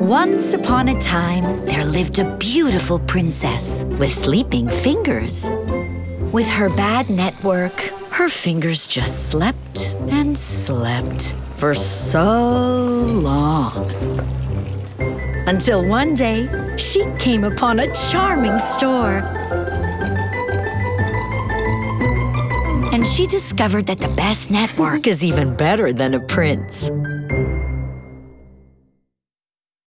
Once upon a time, there lived a beautiful princess with sleeping fingers. With her bad network, her fingers just slept and slept for so long. Until one day, she came upon a charming store. And she discovered that the best network is even better than a prince.